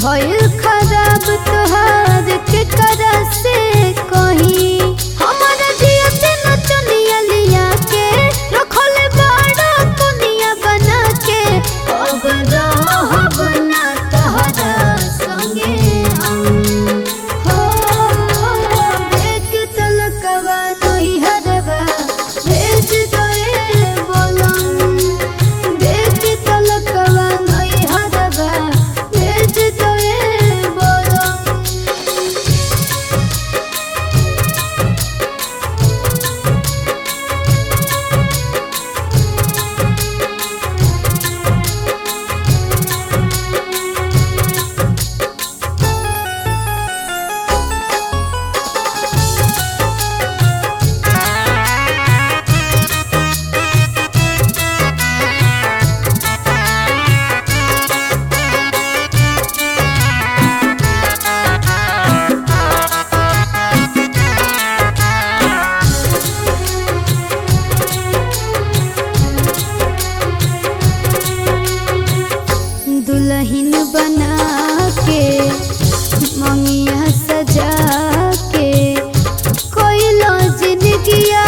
भइल खराब तोहार के करा से कहीं हमारा जिया से नचनिया लिया के रखल बाड़ा दुनिया बना के अब रहब ना तोहरा संगे हम हो देख तलकवा नहीं हरवा भेज दे बोलम देख तलकवा नहीं हरवा भेज दे बोलम। दुल्हन बना के मंगिया सजा के कोई लो जिंदगिया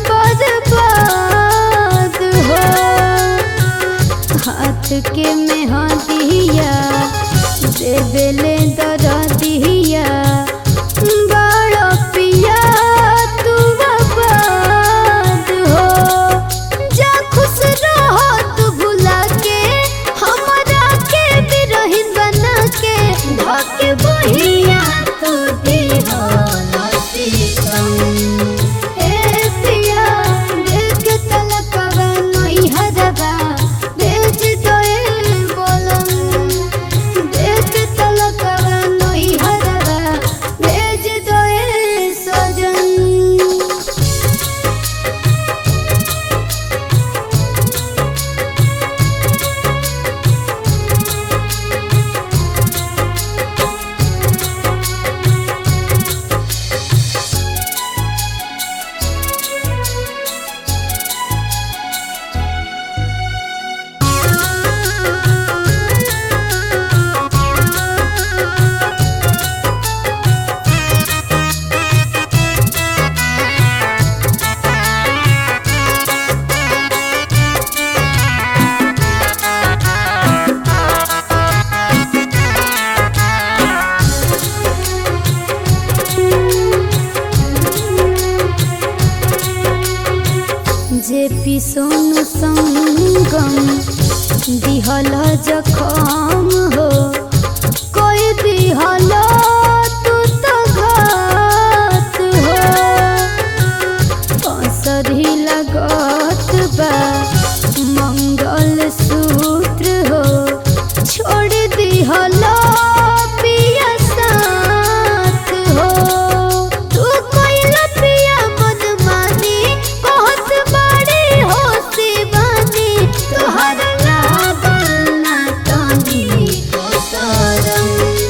बर्बाद हो हाथ के मेहंदिया दे बेले दरदिया बड़ा पिया तू बर्बाद हो जा खुश रहो तू भुला के हमारा के बिरहिन बना के धके बहिया तू दी हो नसीबम ए पिया देख तलकवा नहीं हरवा भेज दे बोलम देख तलकवा नहीं हरवा भेज दे सजन। जे पी सोनू संगम दिहल जखम हो कोई दिहल तू तो घात हो असरी लगत बा मंगल सूत्र हो छोड़ दिहल पिया साथ हो तू कोई पिया मन मानी बहुत बड़ी हो शिवानी तुहर लागल ना तनी को शरम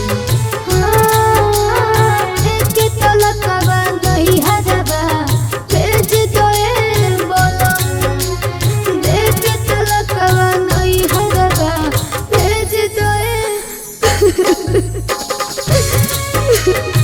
देख तलकवा नहीं हरवा भेज दे बोलम देख तलकवा नहीं हरवा भेज दे